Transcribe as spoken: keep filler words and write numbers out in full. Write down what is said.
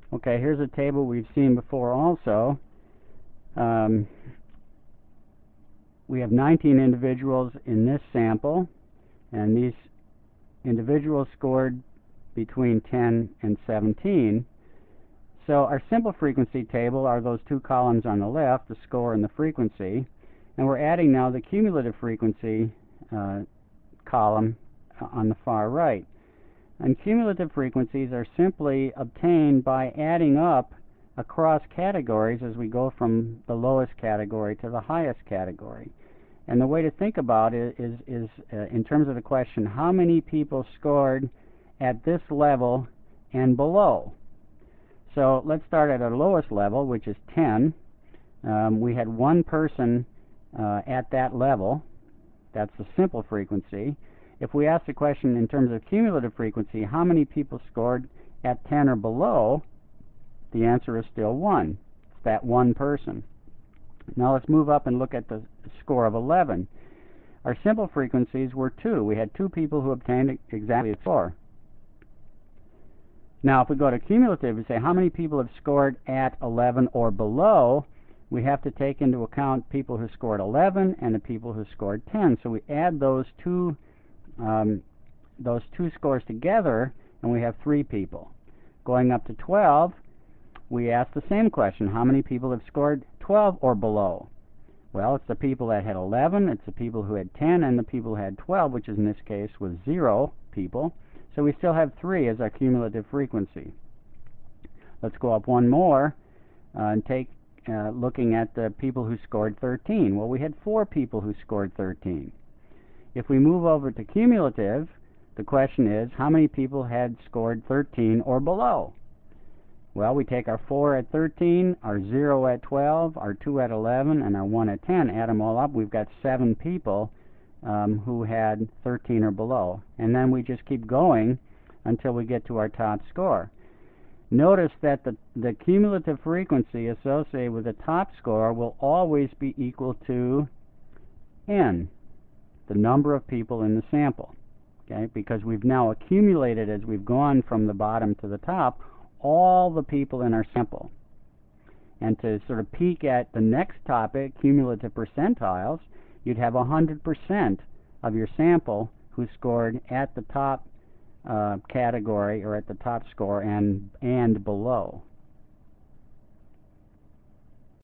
Okay, here's a table we've seen before also. Um, we have nineteen individuals in this sample, and these individuals scored between ten and seventeen. So our simple frequency table are those two columns on the left, the score and the frequency, and we're adding now the cumulative frequency uh, column on the far right. And cumulative frequencies are simply obtained by adding up across categories as we go from the lowest category to the highest category. And the way to think about it is, is uh, in terms of the question, how many people scored at this level and below? So let's start at our lowest level, which is ten. Um, we had one person uh, at that level. That's the simple frequency. If we ask the question in terms of cumulative frequency, how many people scored at ten or below, the answer is still one. It's that one person. Now let's move up and look at the score of eleven. Our simple frequencies were two. We had two people who obtained exactly a score. Now if we go to cumulative and say how many people have scored at eleven or below, we have to take into account people who scored eleven and the people who scored ten. So we add those two um, those two scores together, and we have three people. Going up to twelve, we ask the same question. How many people have scored twelve or below? Well, it's the people that had eleven, it's the people who had ten, and the people who had twelve, which in this case was zero people. So we still have three as our cumulative frequency. Let's go up one more uh, and take uh, looking at the people who scored thirteen. Well, we had four people who scored thirteen. If we move over to cumulative, the question is, how many people had scored thirteen or below? Well, we take our four at thirteen, our zero at twelve, our two at eleven, and our one at ten. Add them all up, we've got seven people um, who had thirteen or below. And then we just keep going until we get to our top score. Notice that the, the cumulative frequency associated with the top score will always be equal to n, the number of people in the sample. Okay, because we've now accumulated, as we've gone from the bottom to the top, all the people in our sample. And to sort of peek at the next topic, cumulative percentiles, you'd have one hundred percent of your sample who scored at the top uh, category or at the top score and, and below.